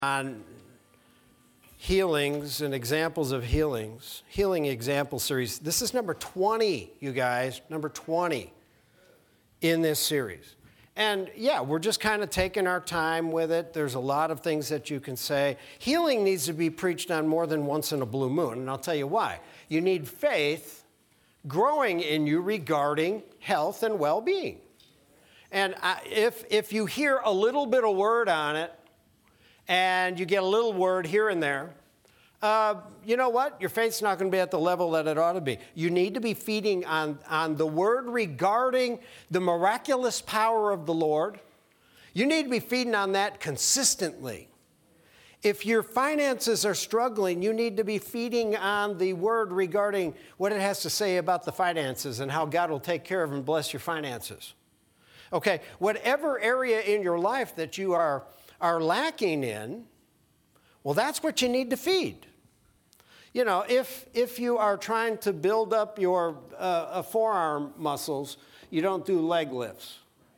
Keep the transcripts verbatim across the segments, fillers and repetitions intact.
on healings and examples of healings, healing example series. This is number twenty, you guys, number twenty in this series. And yeah, we're just kind of taking our time with it. There's a lot of things that you can say. Healing needs to be preached on more than once in a blue moon, and I'll tell you why. You need faith growing in you regarding health and well-being. And I, if, if you hear a little bit of word on it, and you get a little word here and there, uh, you know what? Your faith's not going to be at the level that it ought to be. You need to be feeding on, on the word regarding the miraculous power of the Lord. You need to be feeding on that consistently. If your finances are struggling, you need to be feeding on the word regarding what it has to say about the finances and how God will take care of and bless your finances. Okay, whatever area in your life that you are are lacking in, well, that's what you need to feed. You know, if if you are trying to build up your uh, forearm muscles, you don't do leg lifts.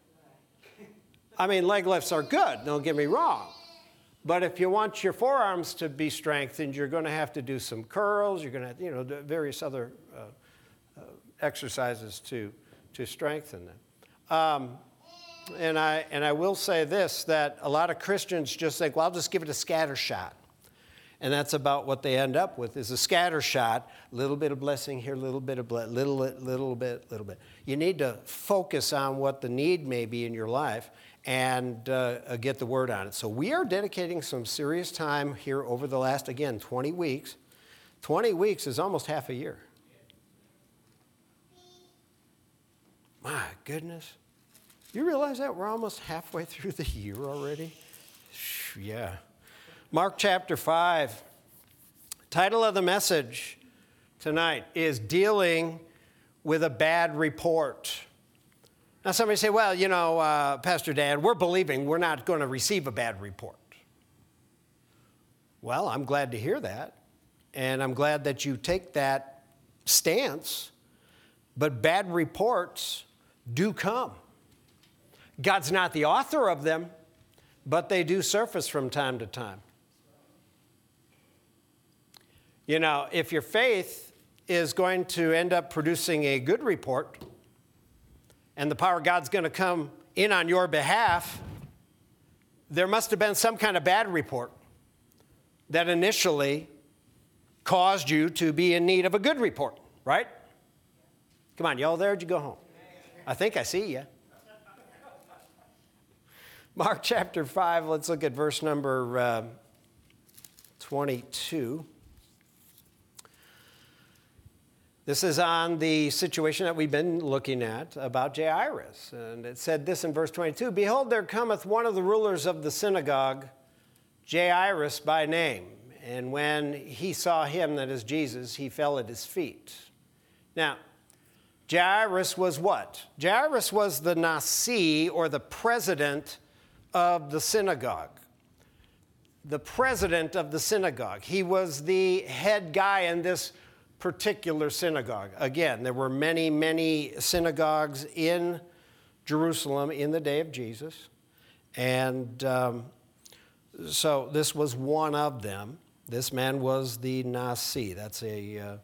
I mean, leg lifts are good, don't get me wrong. But if you want your forearms to be strengthened, you're going to have to do some curls. You're going to, you know, do various other uh, uh, exercises to to strengthen them. Um, And I and I will say this, that a lot of Christians just think, well, I'll just give it a scatter shot. And that's about what they end up with, is a scatter shot, a little bit of blessing here, a little bit of blessing, little, little bit, little bit. You need to focus on what the need may be in your life and uh, get the word on it. So we are dedicating some serious time here over the last, again, twenty weeks. twenty weeks is almost half a year. My goodness. You realize that we're almost halfway through the year already? Yeah. Mark chapter five. Title of the message tonight is Dealing with a Bad Report. Now somebody say, well, you know, uh, Pastor Dan, we're believing we're not going to receive a bad report. Well, I'm glad to hear that. And I'm glad that you take that stance. But bad reports do come. God's not the author of them, but they do surface from time to time. You know, if your faith is going to end up producing a good report, and the power of God's going to come in on your behalf, there must have been some kind of bad report that initially caused you to be in need of a good report, right? Come on, y'all there? Did you go home? I think I see you. Mark chapter five, let's look at verse number uh, twenty-two. This is on the situation that we've been looking at about Jairus. And it said this in verse twenty-two, Behold, there cometh one of the rulers of the synagogue, Jairus by name. And when he saw him, that is Jesus, he fell at his feet. Now, Jairus was what? Jairus was the Nasi, or the president of the synagogue. The president of the synagogue. He was the head guy in this particular synagogue. Again, there were many, many synagogues in Jerusalem in the day of Jesus. And um, so this was one of them. This man was the Nasi. That's a uh,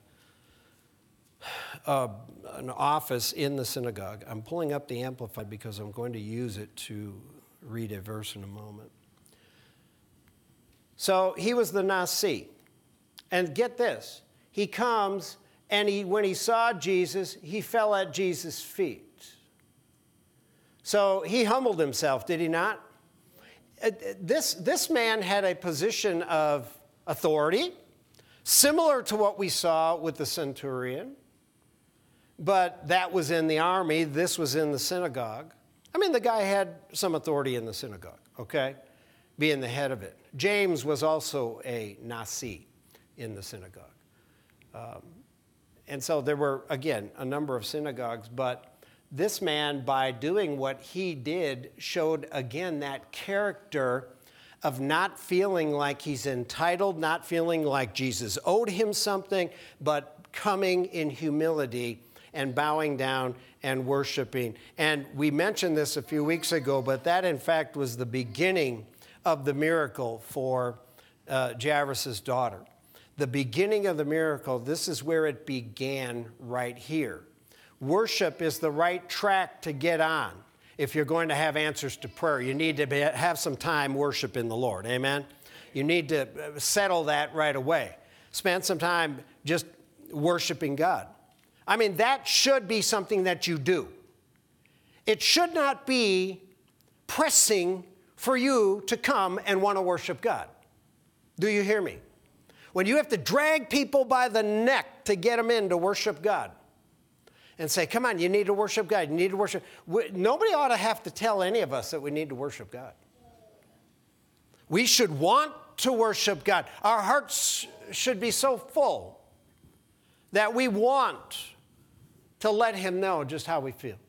uh, an office in the synagogue. I'm pulling up the Amplified because I'm going to use it to read a verse in a moment. So he was the Nasi. And get this, he comes and he, when he saw Jesus, he fell at Jesus' feet. So he humbled himself, did he not? This, this man had a position of authority, similar to what we saw with the centurion, but that was in the army, this was in the synagogue. I mean, the guy had some authority in the synagogue, okay, being the head of it. James was also a Nasi in the synagogue. Um, and so there were, again, a number of synagogues, but this man, by doing what he did, showed, again, that character of not feeling like he's entitled, not feeling like Jesus owed him something, but coming in humility and bowing down and worshiping. And we mentioned this a few weeks ago, but that in fact was the beginning of the miracle for uh, Jairus' daughter. The beginning of the miracle, this is where it began right here. Worship is the right track to get on. If you're going to have answers to prayer, you need to be, have some time worshiping the Lord. Amen? You need to settle that right away. Spend some time just worshiping God. I mean, that should be something that you do. It should not be pressing for you to come and want to worship God. Do you hear me? When you have to drag people by the neck to get them in to worship God and say, come on, you need to worship God. You need to worship. Nobody ought to have to tell any of us that we need to worship God. We should want to worship God. Our hearts should be so full that we want to let him know just how we feel.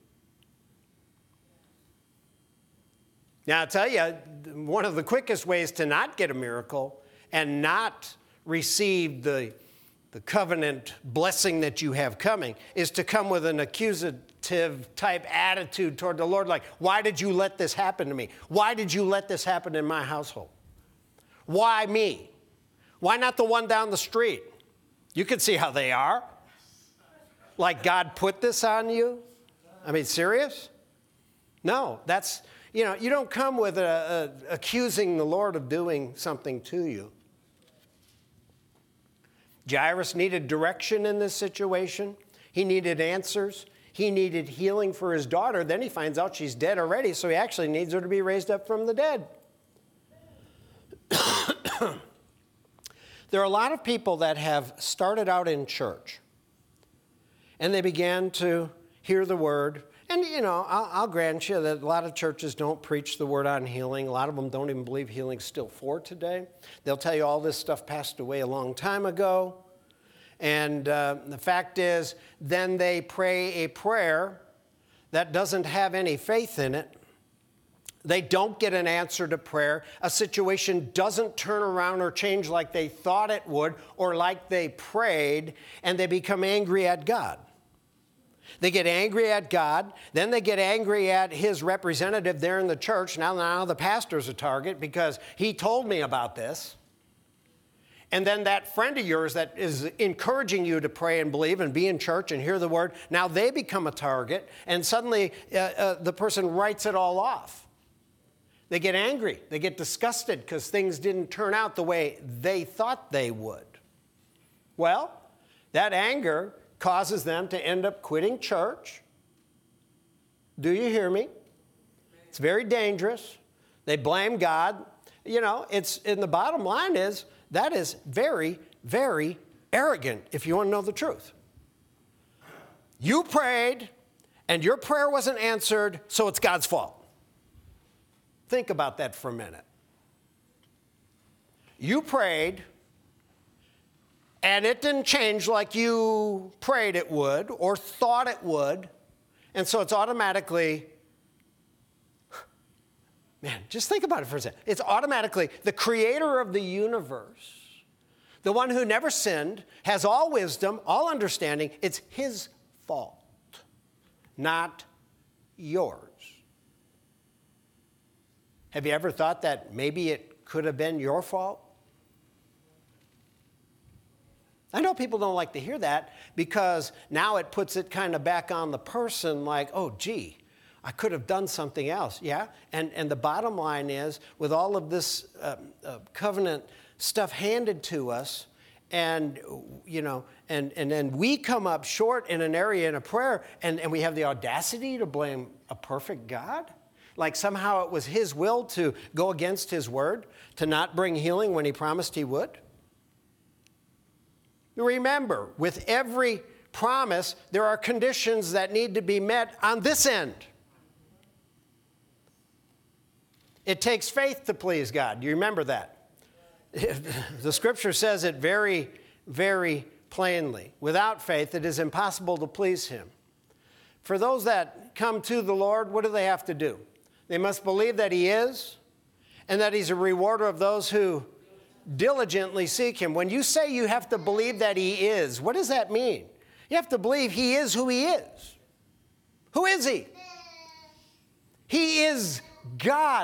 Now, I'll tell you, one of the quickest ways to not get a miracle and not receive the, the covenant blessing that you have coming is to come with an accusative type attitude toward the Lord, like, why did you let this happen to me? Why did you let this happen in my household? Why me? Why not the one down the street? You can see how they are. Like God put this on you? I mean, serious? No, that's, you know, you don't come with a, a, accusing the Lord of doing something to you. Jairus needed direction in this situation. He needed answers. He needed healing for his daughter. Then he finds out she's dead already, so he actually needs her to be raised up from the dead. There are a lot of people that have started out in church, and they began to hear the word. And, you know, I'll, I'll grant you that a lot of churches don't preach the word on healing. A lot of them don't even believe healing's still for today. They'll tell you all this stuff passed away a long time ago. And uh, the fact is, then they pray a prayer that doesn't have any faith in it. They don't get an answer to prayer. A situation doesn't turn around or change like they thought it would or like they prayed, and they become angry at God. They get angry at God, then they get angry at his representative there in the church. Now, now the pastor's a target because he told me about this. And then that friend of yours that is encouraging you to pray and believe and be in church and hear the word, now they become a target, and suddenly uh, uh, the person writes it all off. They get angry. They get disgusted because things didn't turn out the way they thought they would. Well, that anger causes them to end up quitting church. Do you hear me? It's very dangerous. They blame God. You know, it's, and the bottom line is, that is very, very arrogant, if you want to know the truth. You prayed, and your prayer wasn't answered, so it's God's fault. Think about that for a minute. You prayed, and it didn't change like you prayed it would or thought it would, and so it's automatically, man, just think about it for a second. It's automatically the creator of the universe, the one who never sinned, has all wisdom, all understanding. It's his fault, not yours. Have you ever thought that maybe it could have been your fault? I know people don't like to hear that because now it puts it kind of back on the person like, oh, gee, I could have done something else. Yeah, and, and the bottom line is, with all of this uh, uh, covenant stuff handed to us, and, you know, and, and then we come up short in an area in a prayer, and, and we have the audacity to blame a perfect God? Like somehow it was his will to go against his word, to not bring healing when he promised he would? Remember, with every promise, there are conditions that need to be met on this end. It takes faith to please God. Do you remember that? The scripture says it very, very plainly. Without faith, it is impossible to please him. For those that come to the Lord, what do they have to do? They must believe that he is, and that he's a rewarder of those who diligently seek him. When you say you have to believe that he is, what does that mean? You have to believe he is who he is. Who is he? He is God.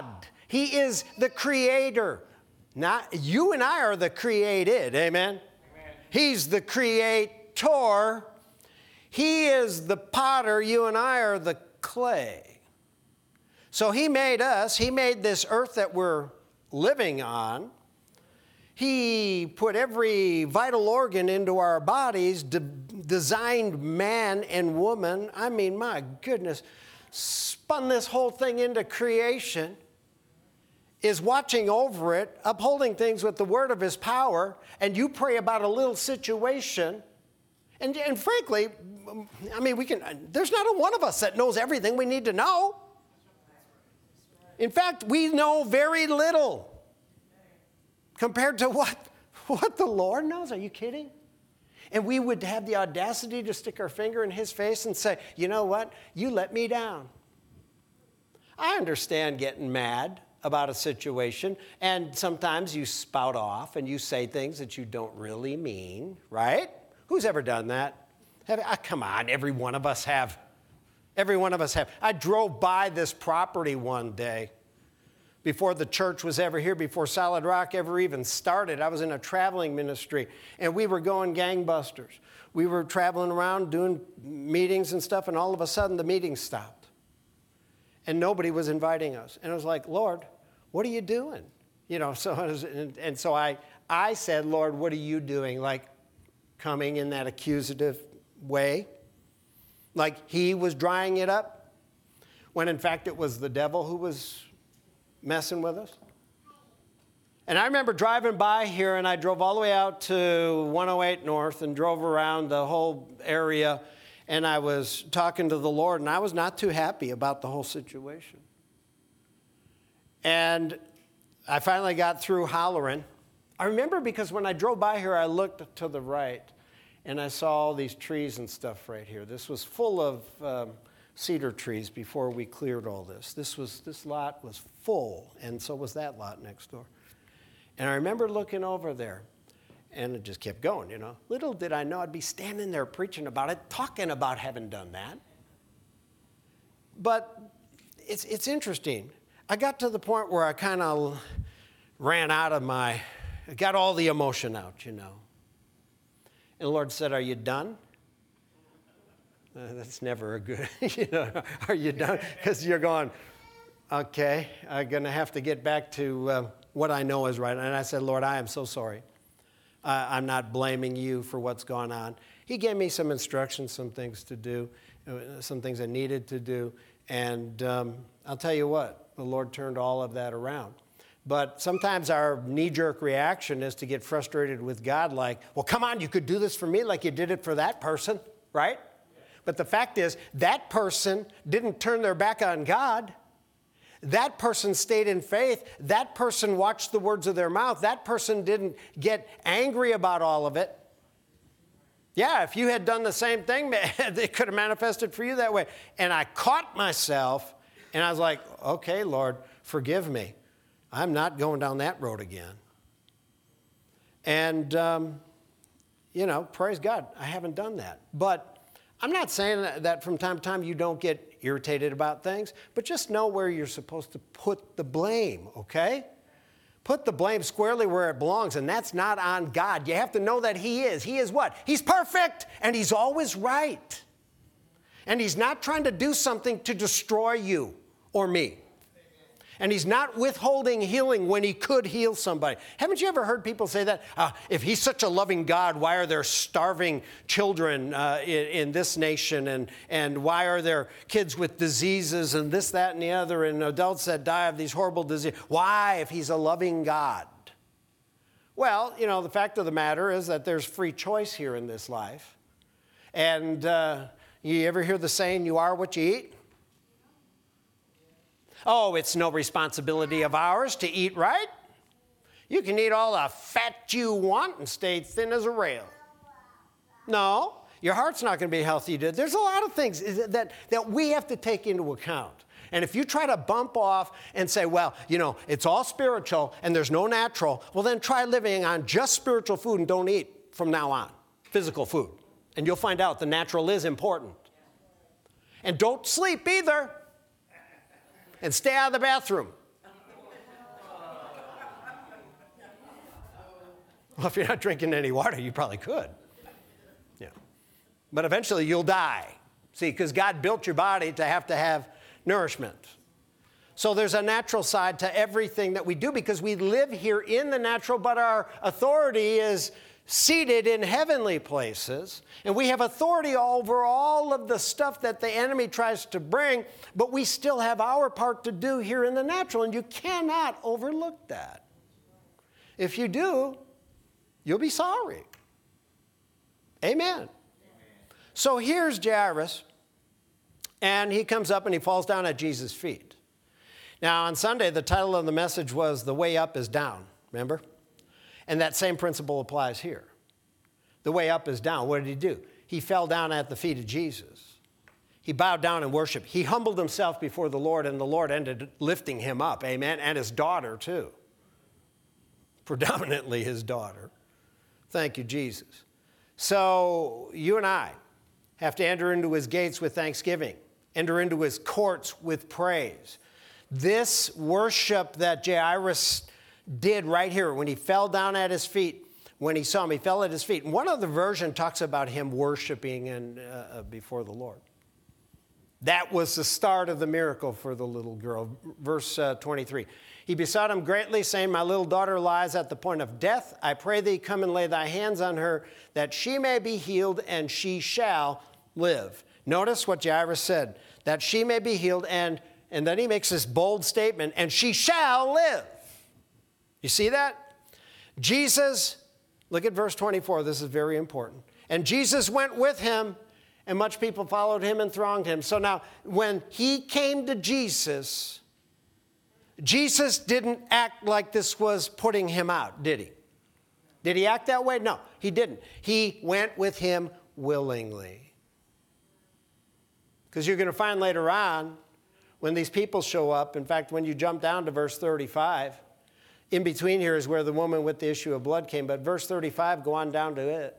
He is the creator. Not, you and I are the created, amen? Amen? He's the creator. He is the potter. You and I are the clay. So he made us. He made this earth that we're living on. He put every vital organ into our bodies, de- designed man and woman. I mean, my goodness, spun this whole thing into creation, is watching over it, upholding things with the word of his power, and you pray about a little situation. And, and frankly, I mean, we can, there's not a one of us that knows everything we need to know. In fact, we know very little compared to what, what the Lord knows. Are you kidding? And we would have the audacity to stick our finger in his face and say, you know what? You let me down. I understand getting mad about a situation, and sometimes you spout off and you say things that you don't really mean, right? Who's ever done that? Have, ah, come on, every one of us have. Every one of us have. I drove by this property one day before the church was ever here, before Solid Rock ever even started. I was in a traveling ministry, and we were going gangbusters. We were traveling around doing meetings and stuff, and all of a sudden the meeting stopped. And nobody was inviting us. And I was like, Lord, what are you doing? You know, so I was, and, and so I, I said, Lord, what are you doing? Like coming in that accusative way. Like he was drying it up, when in fact it was the devil who was messing with us. And I remember driving by here, and I drove all the way out to one oh eight North and drove around the whole area, and I was talking to the Lord, and I was not too happy about the whole situation. And I finally got through hollering. I remember because when I drove by here, I looked to the right, and I saw all these trees and stuff right here. This was full of um, cedar trees before we cleared all this. This was this lot was full, and so was that lot next door. And I remember looking over there, and it just kept going, you know. Little did I know I'd be standing there preaching about it, talking about having done that. But it's it's interesting. I got to the point where I kind of ran out of my, I got all the emotion out, you know. And the Lord said, are you done? Uh, that's never a good, you know, are you done? Because you're going, okay, I'm going to have to get back to uh, what I know is right. And I said, Lord, I am so sorry. Uh, I'm not blaming you for what's gone on. He gave me some instructions, some things to do, uh, some things I needed to do. And um, I'll tell you what, the Lord turned all of that around. But sometimes our knee-jerk reaction is to get frustrated with God like, well, come on, you could do this for me like you did it for that person, right? But the fact is, that person didn't turn their back on God. That person stayed in faith. That person watched the words of their mouth. That person didn't get angry about all of it. Yeah, if you had done the same thing, it could have manifested for you that way. And I caught myself, and I was like, okay, Lord, forgive me. I'm not going down that road again. And, um, you know, praise God, I haven't done that. But I'm not saying that from time to time you don't get irritated about things, but just know where you're supposed to put the blame, okay? Put the blame squarely where it belongs, and that's not on God. You have to know that he is. He is what? He's perfect, and he's always right. And he's not trying to do something to destroy you or me. And he's not withholding healing when he could heal somebody. Haven't you ever heard people say that? Uh, if he's such a loving God, why are there starving children uh, in, in this nation? And, and why are there kids with diseases and this, that, and the other, and adults that die of these horrible diseases? Why, if he's a loving God? Well, you know, the fact of the matter is that there's free choice here in this life. And uh, you ever hear the saying, you are what you eat? Oh, it's no responsibility of ours to eat right. You can eat all the fat you want and stay thin as a rail. No, your heart's not going to be healthy. There's a lot of things that, that we have to take into account. And if you try to bump off and say, well, you know, it's all spiritual and there's no natural, well, then try living on just spiritual food and don't eat from now on, physical food. And you'll find out the natural is important. And don't sleep either. And stay out of the bathroom. Well, if you're not drinking any water, you probably could. Yeah. But eventually you'll die. See, because God built your body to have to have nourishment. So there's a natural side to everything that we do because we live here in the natural, but our authority is seated in heavenly places. And we have authority over all of the stuff that the enemy tries to bring, but we still have our part to do here in the natural, and you cannot overlook that. If you do, you'll be sorry. Amen. Amen. So here's Jairus, and he comes up and he falls down at Jesus' feet. Now, on Sunday, the title of the message was The Way Up is Down, remember? And that same principle applies here. The way up is down. What did he do? He fell down at the feet of Jesus. He bowed down and worshiped. He humbled himself before the Lord, and the Lord ended lifting him up, amen, and his daughter too. Predominantly his daughter. Thank you, Jesus. So you and I have to enter into his gates with thanksgiving, enter into his courts with praise. This worship that Jairus did right here when he fell down at his feet, when he saw him, he fell at his feet. And one other version talks about him worshiping and, uh, before the Lord. That was the start of the miracle for the little girl. Verse uh, twenty-three. He besought him greatly, saying, My little daughter lies at the point of death. I pray thee, come and lay thy hands on her, that she may be healed, and she shall live. Notice what Jairus said, that she may be healed, and, and then he makes this bold statement, and she shall live. You see that? Jesus, look at verse twenty-four. This is very important. And Jesus went with him, and much people followed him and thronged him. So now, when he came to Jesus, Jesus didn't act like this was putting him out, did he? Did he act that way? No, he didn't. He went with him willingly. Because you're going to find later on, when these people show up, in fact, when you jump down to verse thirty-five, in between here is where the woman with the issue of blood came, but verse thirty-five, go on down to it.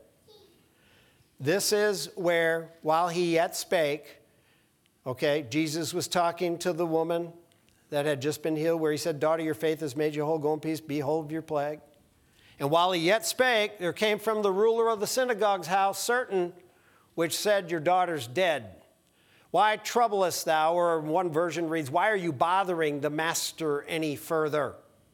This is where, while he yet spake, okay, Jesus was talking to the woman that had just been healed, where he said, Daughter, your faith has made you whole. Go in peace, behold your plague. And while he yet spake, there came from the ruler of the synagogue's house certain which said, Your daughter's dead. Why troublest thou? Or one version reads, Why are you bothering the master any further?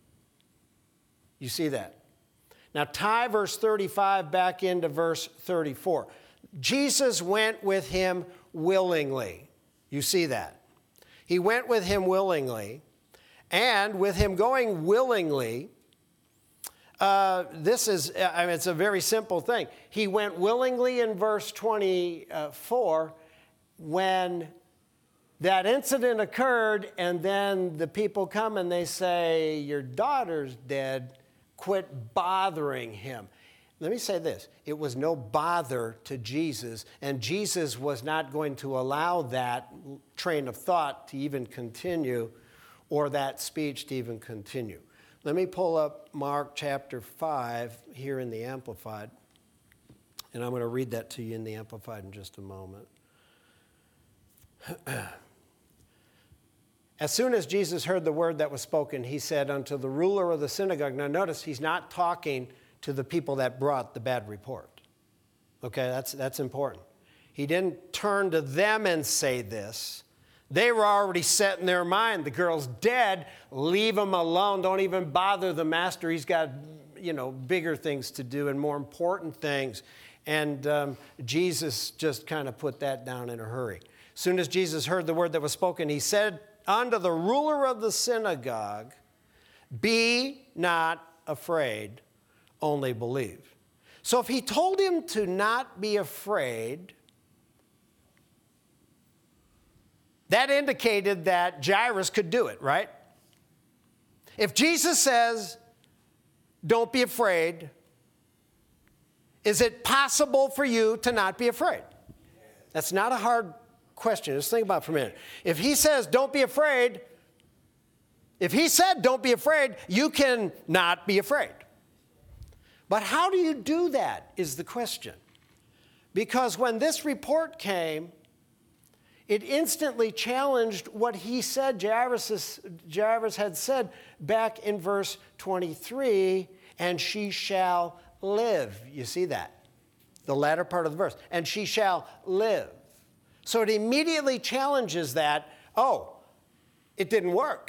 You see that? Now tie verse thirty-five back into verse thirty-four. Jesus went with him willingly. You see that? He went with him willingly. And with him going willingly, uh, this is, I mean, it's a very simple thing. He went willingly in verse twenty-four when that incident occurred, and then the people come and they say, Your daughter's dead. Quit bothering him. Let me say this. It was no bother to Jesus, and Jesus was not going to allow that train of thought to even continue or that speech to even continue. Let me pull up Mark chapter five here in the Amplified, and I'm going to read that to you in the Amplified in just a moment. As soon as Jesus heard the word that was spoken, he said unto the ruler of the synagogue. Now notice, he's not talking to the people that brought the bad report. Okay, that's, that's important. He didn't turn to them and say this. They were already set in their mind. The girl's dead. Leave him alone. Don't even bother the master. He's got, you know, bigger things to do and more important things. And um, Jesus just kind of put that down in a hurry. As soon as Jesus heard the word that was spoken, he said unto the ruler of the synagogue, Be not afraid, only believe. So if he told him to not be afraid, that indicated that Jairus could do it, right? If Jesus says, don't be afraid, is it possible for you to not be afraid? That's not a hard question. Just think about it for a minute. If he says, don't be afraid, if he said, don't be afraid, you can not be afraid. But how do you do that is the question. Because when this report came, it instantly challenged what he said, Jairus, Jairus had said back in verse twenty-three, and she shall live. You see that? The latter part of the verse. And she shall live. So it immediately challenges that, oh, it didn't work.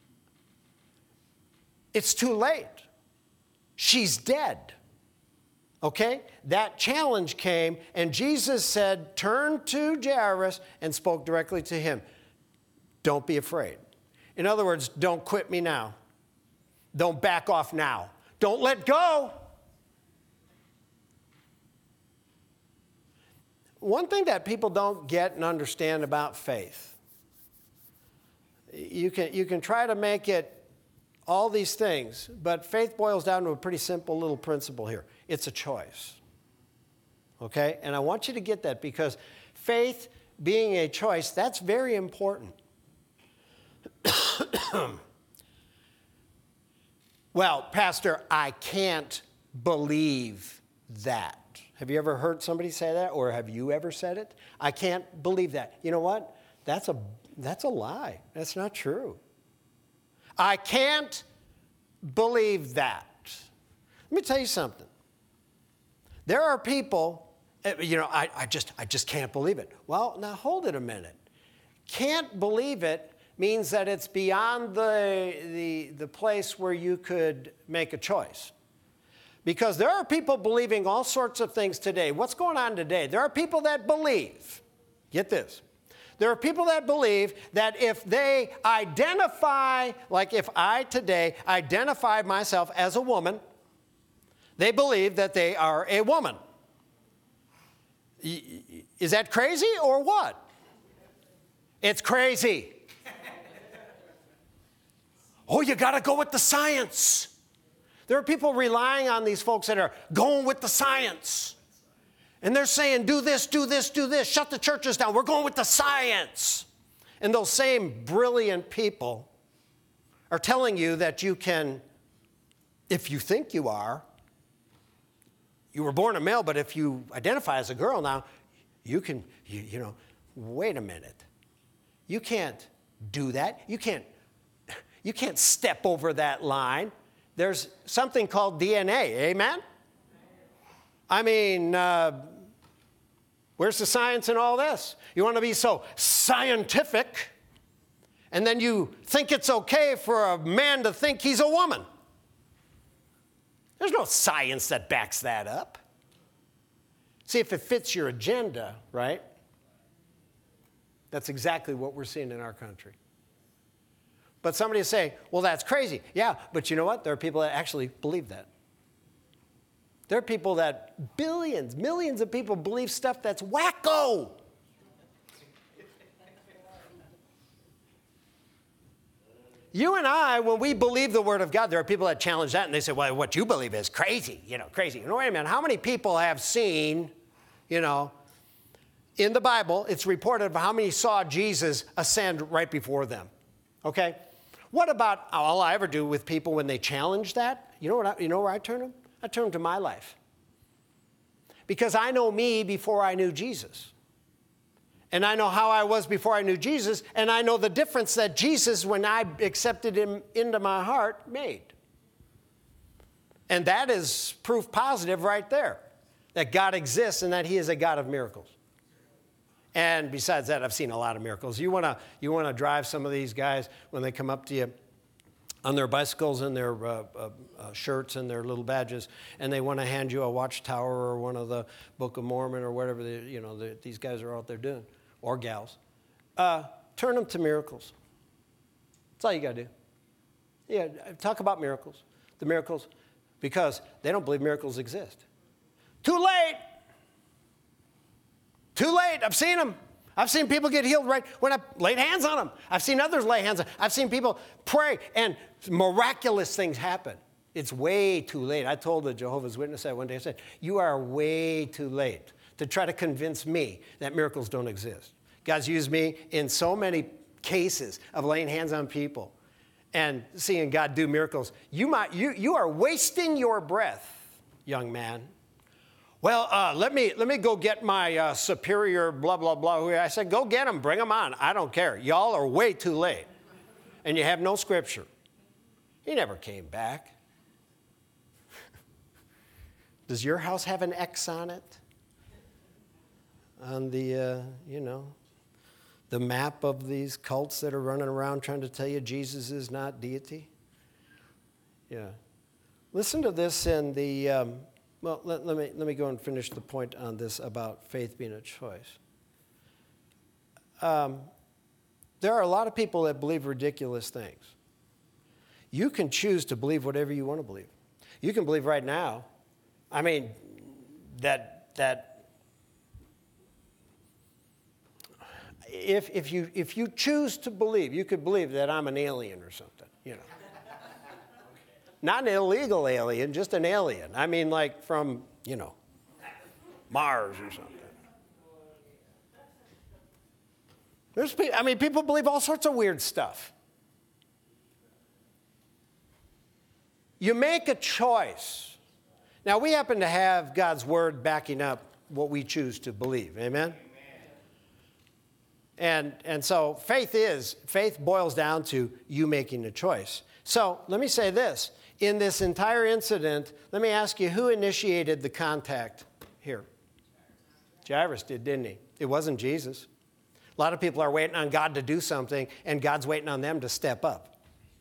It's too late. She's dead. Okay? That challenge came, and Jesus said, turn to Jairus and spoke directly to him. Don't be afraid. In other words, don't quit me now. Don't back off now. Don't let go. One thing that people don't get and understand about faith, you can, you can try to make it all these things, but faith boils down to a pretty simple little principle here. It's a choice. Okay? And I want you to get that because faith being a choice, that's very important. Well, Pastor, I can't believe that. Have you ever heard somebody say that, or have you ever said it? I can't believe that. You know what? That's a, that's a lie. That's not true. I can't believe that. Let me tell you something. There are people, you know, I, I just I just can't believe it. Well, now hold it a minute. Can't believe it means that it's beyond the, the, the place where you could make a choice. Because there are people believing all sorts of things today. What's going on today? There are people that believe, get this, there are people that believe that if they identify, like if I today identify myself as a woman, they believe that they are a woman. Is that crazy or what? It's crazy. Oh, you got to go with the science. There are people relying on these folks that are going with the science. And they're saying, do this, do this, do this. Shut the churches down. We're going with the science. And those same brilliant people are telling you that you can, if you think you are, you were born a male, but if you identify as a girl now, you can, you, you know, wait a minute. You can't do that. You can't, you can't step over that line. There's something called D N A, amen? I mean, uh, where's the science in all this? You want to be so scientific, and then you think it's okay for a man to think he's a woman. There's no science that backs that up. See, if it fits your agenda, right? That's exactly what we're seeing in our country. But somebody is saying, well, that's crazy. Yeah, but you know what? There are people that actually believe that. There are people that, billions, millions of people believe stuff that's wacko. You and I, when we believe the Word of God, there are people that challenge that, and they say, well, what you believe is crazy, you know, crazy. You know, wait a minute, how many people have seen, you know, in the Bible, it's reported of how many saw Jesus ascend right before them, okay? What about all I ever do with people when they challenge that? You know, what I, you know where I turn them? I turn them to my life. Because I know me before I knew Jesus. And I know how I was before I knew Jesus, and I know the difference that Jesus, when I accepted him into my heart, made. And that is proof positive right there, that God exists and that he is a God of miracles. And besides that, I've seen a lot of miracles. You want to you want to drive some of these guys when they come up to you on their bicycles and their uh, uh, uh, shirts and their little badges, and they want to hand you a Watchtower or one of the Book of Mormon or whatever the, you know the, these guys are out there doing, or gals. Uh, turn them to miracles. That's all you got to do. Yeah, talk about miracles, the miracles, because they don't believe miracles exist. Too late. Too late. I've seen them. I've seen people get healed right when I laid hands on them. I've seen others lay hands on them. I've seen people pray and miraculous things happen. It's way too late. I told the Jehovah's Witness that one day. I said, you are way too late to try to convince me that miracles don't exist. God's used me in so many cases of laying hands on people and seeing God do miracles. You, might, you, you are wasting your breath, young man. Well, uh, let me let me go get my uh, superior blah, blah, blah. I said, go get them. Bring them on. I don't care. Y'all are way too late. And you have no scripture. He never came back. Does your house have an X on it? On the, uh, you know, the map of these cults that are running around trying to tell you Jesus is not deity? Yeah. Listen to this in the, um, well, let, let, me, let me go and finish the point on this about faith being a choice. Um, there are a lot of people that believe ridiculous things. You can choose to believe whatever you want to believe. You can believe right now, I mean, that, that if, if, you, if you choose to believe, you could believe that I'm an alien or something, you know. Not an illegal alien, just an alien. I mean, like from, you know, Mars or something. There's, I mean, people believe all sorts of weird stuff. You make a choice. Now, we happen to have God's word backing up what we choose to believe. Amen? And, and so faith is, faith boils down to you making a choice. So let me say this. In this entire incident, let me ask you, who initiated the contact here? Jairus did, didn't he? It wasn't Jesus. A lot of people are waiting on God to do something, and God's waiting on them to step up.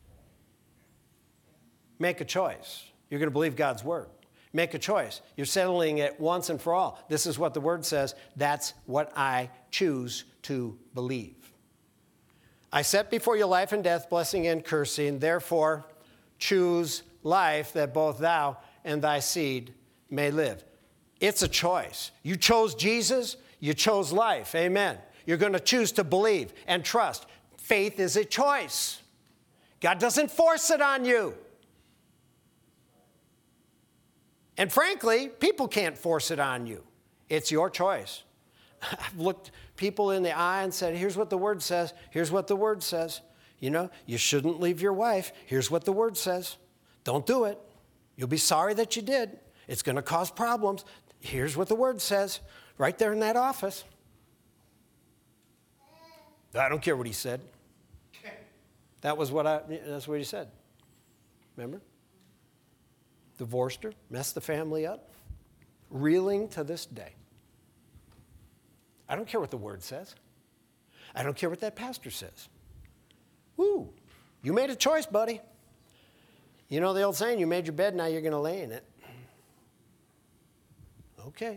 Make a choice. You're going to believe God's word. Make a choice. You're settling it once and for all. This is what the word says. That's what I choose to believe. I set before you life and death, blessing and cursing. Therefore, choose life that both thou and thy seed may live. It's a choice. You chose Jesus, you chose life. Amen. You're going to choose to believe and trust. Faith is a choice. God doesn't force it on you. And frankly, people can't force it on you. It's your choice. I've looked people in the eye and said, here's what the word says. Here's what the word says. You know, you shouldn't leave your wife. Here's what the word says. Don't do it. You'll be sorry that you did. It's going to cause problems. Here's what the word says. Right there in that office. I don't care what he said. That was what I, that's what he said. Remember? Divorced her, messed the family up. Reeling to this day. I don't care what the word says. I don't care what that pastor says. Woo, you made a choice, buddy. You know the old saying, you made your bed, now you're going to lay in it. Okay.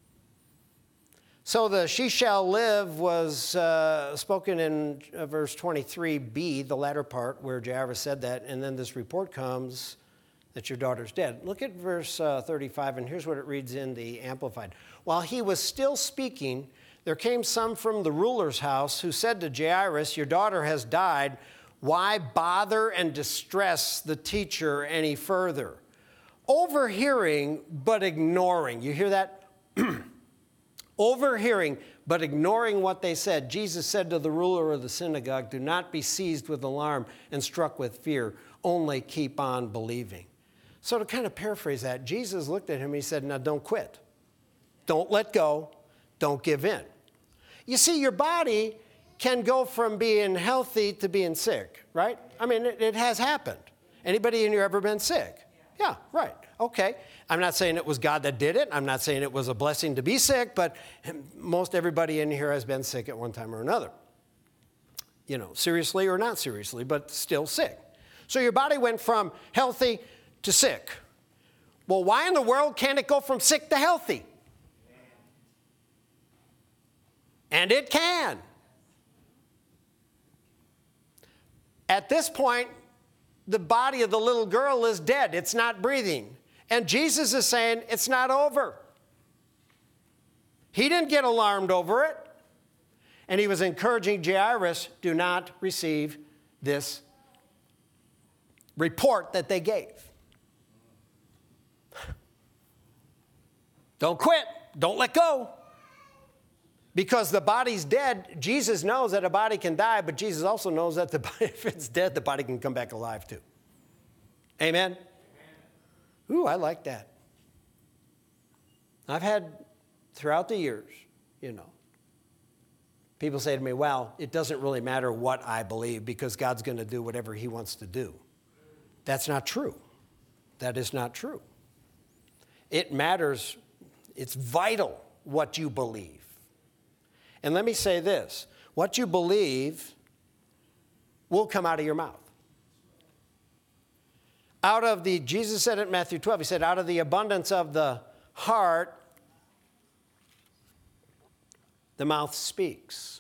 So the she shall live was uh, spoken in uh, verse twenty-three b, the latter part where Jairus said that, and then this report comes that your daughter's dead. Look at verse uh, thirty-five, and here's what it reads in the Amplified. While he was still speaking, there came some from the ruler's house who said to Jairus, your daughter has died. Why bother and distress the teacher any further? Overhearing but ignoring. You hear that? Overhearing but ignoring what they said, Jesus said to the ruler of the synagogue, do not be seized with alarm and struck with fear. Only keep on believing. So to kind of paraphrase that, Jesus looked at him and he said, now don't quit. Don't let go. Don't give in. You see, your body can go from being healthy to being sick, right? I mean, it, it has happened. Anybody in here ever been sick? Yeah, right. Okay. I'm not saying it was God that did it. I'm not saying it was a blessing to be sick, but most everybody in here has been sick at one time or another. You know, seriously or not seriously, but still sick. So your body went from healthy to sick. Well, why in the world can't it go from sick to healthy? And it can. At this point, the body of the little girl is dead. It's not breathing. And Jesus is saying it's not over. He didn't get alarmed over it. And he was encouraging Jairus, do not receive this report that they gave. Don't quit. Don't let go. Because the body's dead. Jesus knows that a body can die, but Jesus also knows that the body, if it's dead, the body can come back alive too. Amen? Ooh, I like that. I've had, throughout the years, you know, people say to me, well, it doesn't really matter what I believe because God's going to do whatever he wants to do. That's not true. That is not true. It matters. It's vital what you believe. And let me say this. What you believe will come out of your mouth. Out of the, Jesus said it in Matthew twelve, he said, out of the abundance of the heart, the mouth speaks.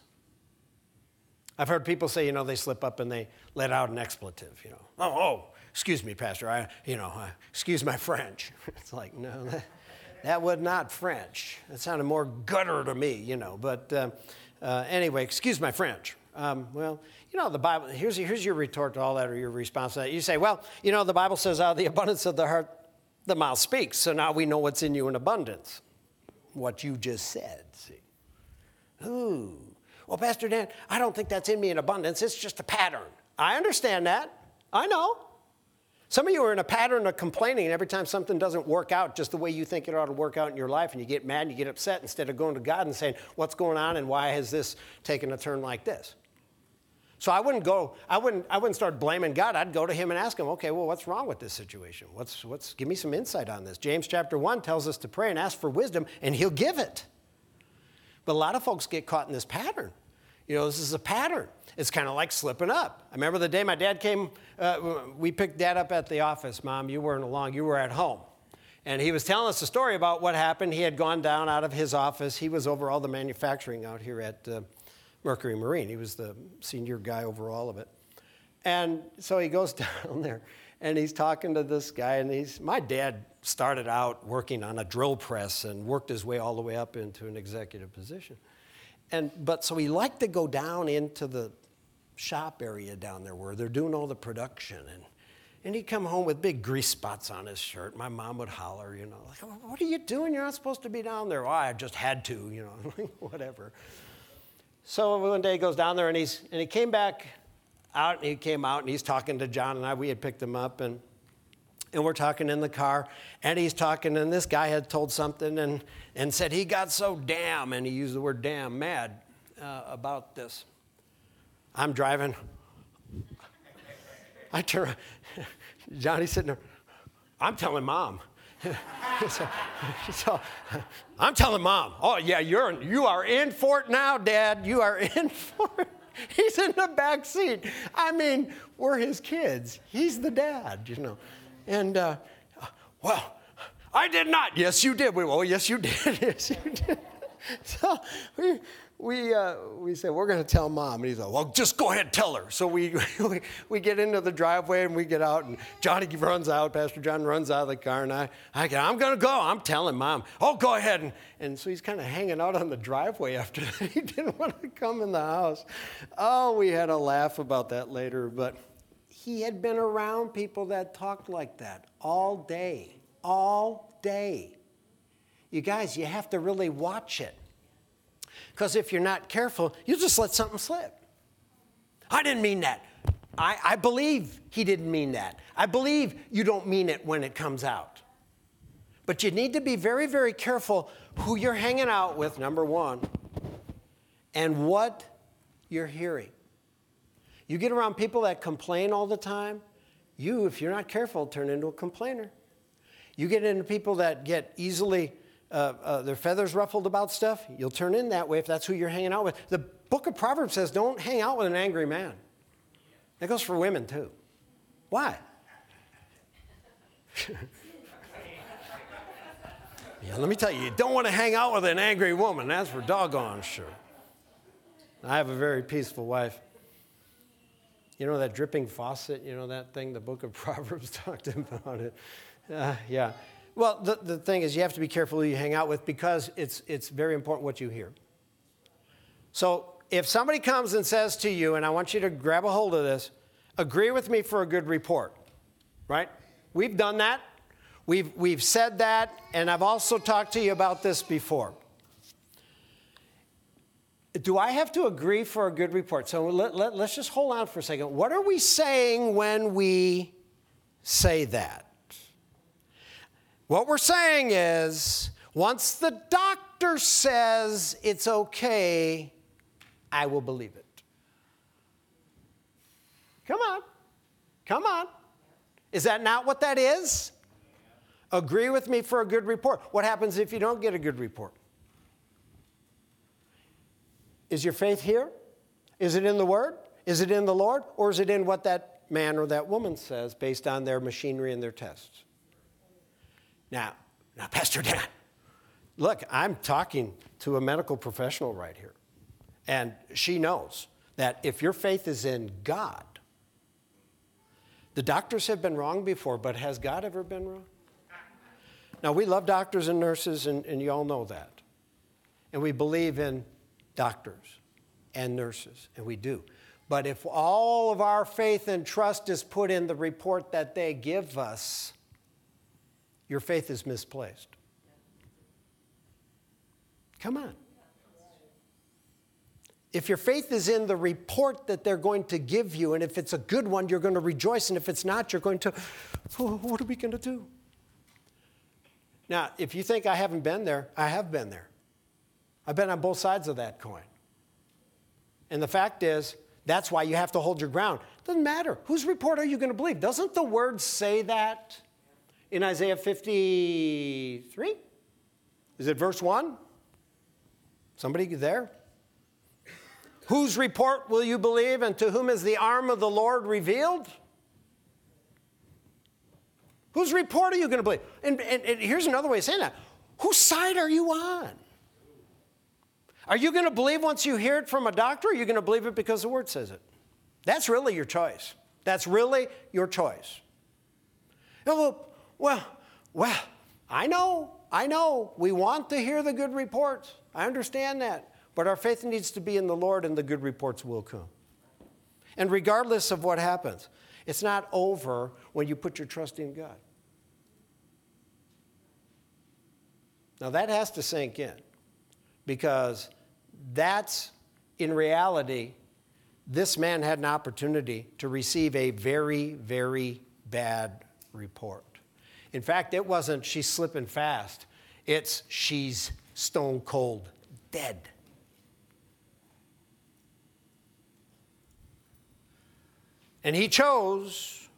I've heard people say, you know, they slip up and they let out an expletive, you know. Oh, oh, excuse me, Pastor, I, you know, uh, excuse my French. It's like, no, that, that was not French. That sounded more gutter to me, you know. But uh, uh, anyway, excuse my French. Um, well, you know, the Bible, here's, here's your retort to all that, or your response to that. You say, well, you know, the Bible says out of the abundance of the heart, the mouth speaks. So now we know what's in you in abundance. What you just said, see. Ooh. Well, Pastor Dan, I don't think that's in me in abundance. It's just a pattern. I understand that. I know. Some of you are in a pattern of complaining every time something doesn't work out just the way you think it ought to work out in your life, and you get mad and you get upset instead of going to God and saying, what's going on and why has this taken a turn like this? So I wouldn't go, I wouldn't, I wouldn't start blaming God. I'd go to him and ask him, okay, well, what's wrong with this situation? What's, what's, give me some insight on this. James chapter one tells us to pray and ask for wisdom, and he'll give it. But a lot of folks get caught in this pattern. You know, this is a pattern. It's kind of like slipping up. I remember the day my dad came, uh, we picked Dad up at the office. Mom, you weren't along, you were at home. And he was telling us a story about what happened. He had gone down out of his office. He was over all the manufacturing out here at uh, Mercury Marine. He was the senior guy over all of it. And so he goes down there, and he's talking to this guy, and he's, my dad started out working on a drill press and worked his way all the way up into an executive position. And but so he liked to go down into the shop area down there where they're doing all the production. And, and he'd come home with big grease spots on his shirt. My mom would holler, you know, like, what are you doing? You're not supposed to be down there. Oh, I just had to, you know, whatever. So one day he goes down there, and he's and he came back out, and he came out, and he's talking to John and I. We had picked him up, and and we're talking in the car, and he's talking, and this guy had told something and, and said he got so damn, and he used the word damn, mad uh, about this. I'm driving. I turn, Johnny's sitting there. I'm telling Mom. so, so, I'm telling Mom. Oh, yeah, you're you are in for it now, Dad. You are in for it. He's in the back seat. I mean, we're his kids. He's the dad, you know. And, uh, well, I did not. Yes, you did. We, oh, yes, you did. Yes, you did. So we we uh, we said, we're going to tell Mom. And he's like, well, just go ahead and tell her. So we, we we get into the driveway, and we get out, and Johnny runs out. Pastor John runs out of the car, and I, I get, I'm going to go. I'm telling Mom. Oh, go ahead. And, and so he's kind of hanging out on the driveway after that. He didn't want to come in the house. Oh, we had a laugh about that later, but he had been around people that talked like that all day, all day. You guys, you have to really watch it. Because if you're not careful, you just let something slip. I didn't mean that. I, I believe he didn't mean that. I believe you don't mean it when it comes out. But you need to be very, very careful who you're hanging out with, number one, and what you're hearing. You get around people that complain all the time, you, if you're not careful, turn into a complainer. You get into people that get easily, uh, uh, their feathers ruffled about stuff, you'll turn in that way if that's who you're hanging out with. The book of Proverbs says don't hang out with an angry man. That goes for women too. Why? Yeah, let me tell you, you don't want to hang out with an angry woman. That's for doggone sure. I have a very peaceful wife. You know that dripping faucet, you know that thing, the book of Proverbs talked about it. Uh, yeah. Well, the, the thing is you have to be careful who you hang out with because it's, it's very important what you hear. So if somebody comes and says to you, and I want you to grab a hold of this, agree with me for a good report, right? We've done that. We've, we've said that, and I've also talked to you about this before. Do I have to agree for a good report? So let, let, let's just hold on for a second. What are we saying when we say that? What we're saying is, once the doctor says it's okay, I will believe it. Come on. Come on. Is that not what that is? Agree with me for a good report. What happens if you don't get a good report? Is your faith here? Is it in the Word? Is it in the Lord? Or is it in what that man or that woman says based on their machinery and their tests? Now, now, Pastor Dan, look, I'm talking to a medical professional right here. And she knows that if your faith is in God, the doctors have been wrong before, but has God ever been wrong? Now, we love doctors and nurses, and, and you all know that. And we believe in doctors and nurses, and we do. But if all of our faith and trust is put in the report that they give us, your faith is misplaced. Come on. If your faith is in the report that they're going to give you, and if it's a good one, you're going to rejoice, and if it's not, you're going to, oh, what are we going to do? Now, if you think I haven't been there, I have been there. I've been on both sides of that coin. And the fact is, that's why you have to hold your ground. It doesn't matter. Whose report are you going to believe? Doesn't the Word say that in Isaiah fifty-three? Is it verse one? Somebody there? Whose report will you believe, and to whom is the arm of the Lord revealed? Whose report are you going to believe? And, and, and here's another way of saying that. Whose side are you on? Are you going to believe once you hear it from a doctor, or are you going to believe it because the Word says it? That's really your choice. That's really your choice. Well, well, well, I know, I know. We want to hear the good reports. I understand that. But our faith needs to be in the Lord, and the good reports will come. And regardless of what happens, it's not over when you put your trust in God. Now, that has to sink in, because that's, in reality, this man had an opportunity to receive a very, very bad report. In fact, it wasn't she's slipping fast. It's she's stone cold dead. And he chose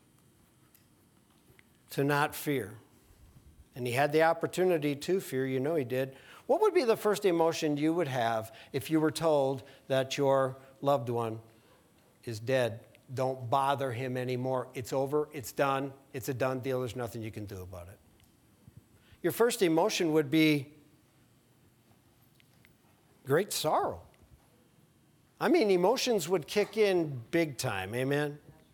to not fear. And he had the opportunity to fear. You know he did. What would be the first emotion you would have if you were told that your loved one is dead? Don't bother him anymore. It's over. It's done. It's a done deal. There's nothing you can do about it. Your first emotion would be great sorrow. I mean, emotions would kick in big time. Amen?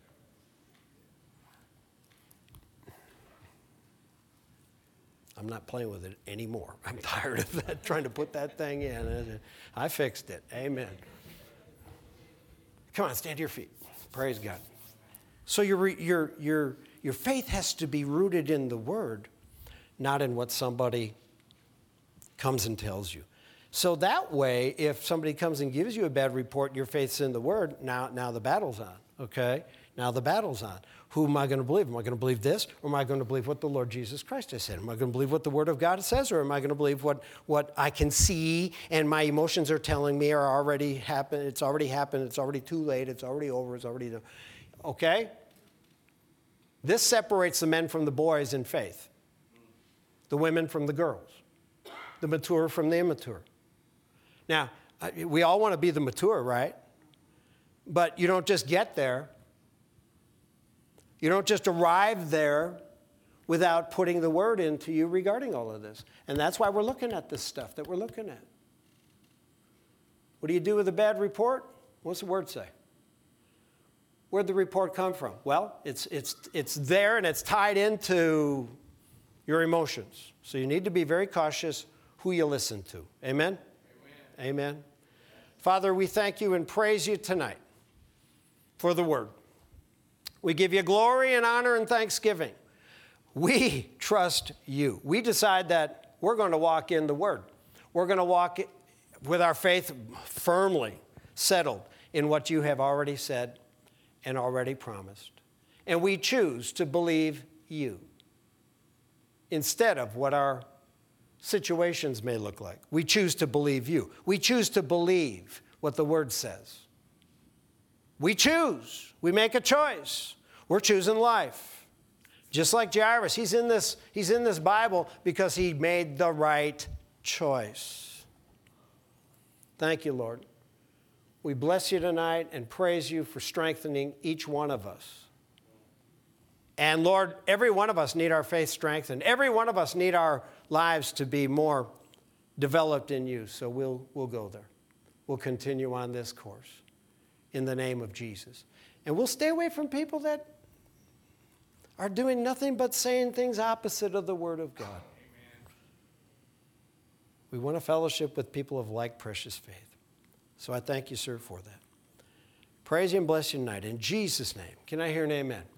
I'm not playing with it anymore. I'm tired of that, trying to put that thing in. I fixed it. Amen. Come on, stand to your feet. Praise God. So your, your, your, your faith has to be rooted in the Word, not in what somebody comes and tells you. So that way, if somebody comes and gives you a bad report, your faith's in the Word, now, now the battle's on, okay? Now the battle's on. Who am I going to believe? Am I going to believe this, or am I going to believe what the Lord Jesus Christ has said? Am I going to believe what the Word of God says, or am I going to believe what, what I can see and my emotions are telling me are already happened? It's already happened. It's already too late. It's already over. It's already, okay? This separates the men from the boys in faith, the women from the girls, the mature from the immature. Now, we all want to be the mature, right? But you don't just get there. You don't just arrive there without putting the Word into you regarding all of this. And that's why we're looking at this stuff that we're looking at. What do you do with a bad report? What's the Word say? Where'd the report come from? Well, it's, it's, it's there, and it's tied into your emotions. So you need to be very cautious who you listen to. Amen? Amen. Amen. Father, we thank you and praise you tonight for the Word. We give you glory and honor and thanksgiving. We trust you. We decide that we're going to walk in the Word. We're going to walk with our faith firmly settled in what you have already said and already promised. And we choose to believe you instead of what our situations may look like. We choose to believe you. We choose to believe what the Word says. We choose. We make a choice. We're choosing life, Just like Jairus, he's in this, he's in this Bible because he made the right choice. Thank you, Lord. We bless you tonight and praise you for strengthening each one of us. And Lord, every one of us need our faith strengthened. Every one of us need our lives to be more developed in you. So we'll, we'll go there. We'll continue on this course in the name of Jesus. And we'll stay away from people that are doing nothing but saying things opposite of the Word of God. Amen. We want to fellowship with people of like precious faith. So I thank you, sir, for that. Praise you and bless you tonight. In Jesus' name. Can I hear an amen?